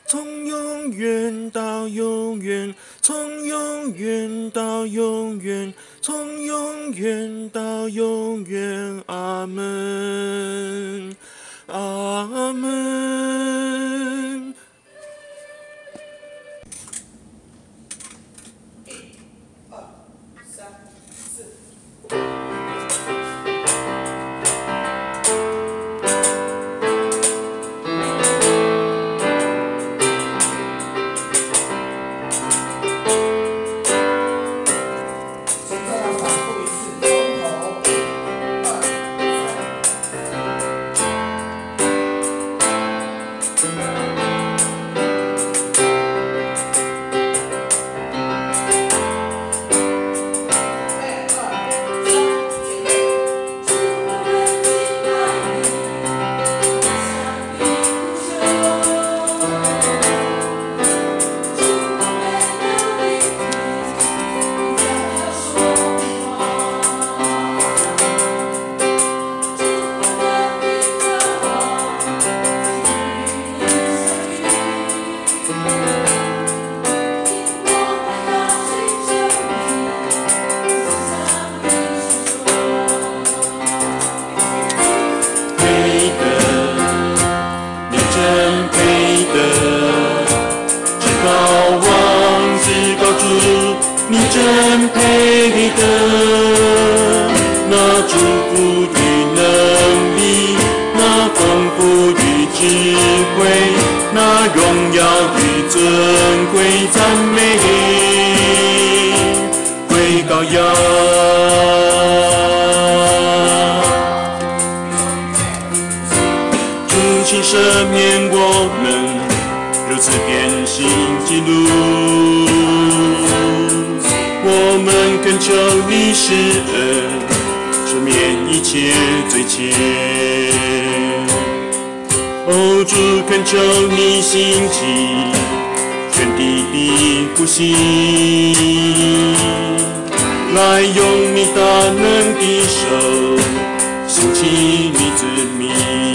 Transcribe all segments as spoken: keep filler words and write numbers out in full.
从永远到永远，从永远到永远，从永远到永远，阿门，阿门。你真配得那祝福与能力，那丰富与智慧，那荣耀与尊贵，赞美归羔羊。主亲赦免我们，如此变形记录。我们恳求你施恩，赦免一切罪愆。哦，主恳求你兴起全地的复兴，来用你大能的手兴起你子民。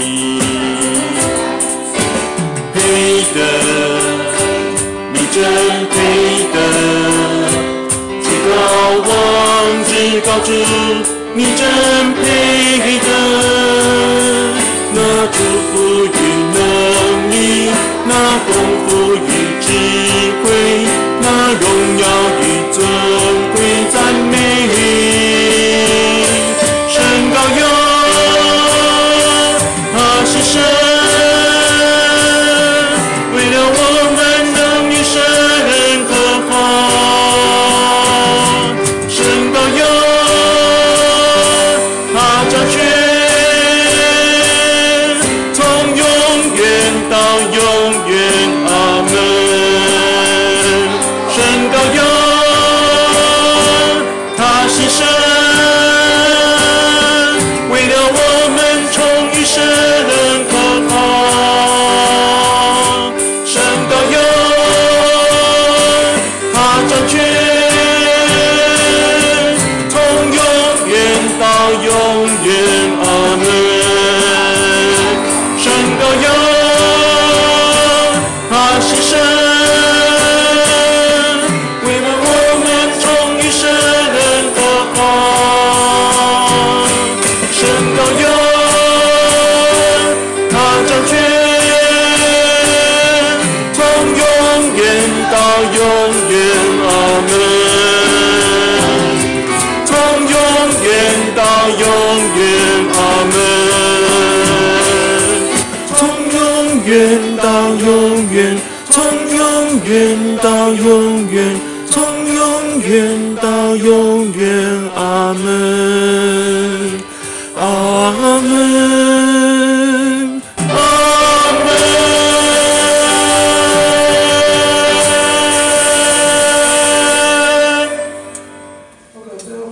配得，你真配得。高望至高主，你真配得那祝福与能力，那丰富与智慧，那荣耀与尊贵，赞美神羔羊，他是神，为了我们能与神和好。到永远，从永远到永远，阿门，阿门。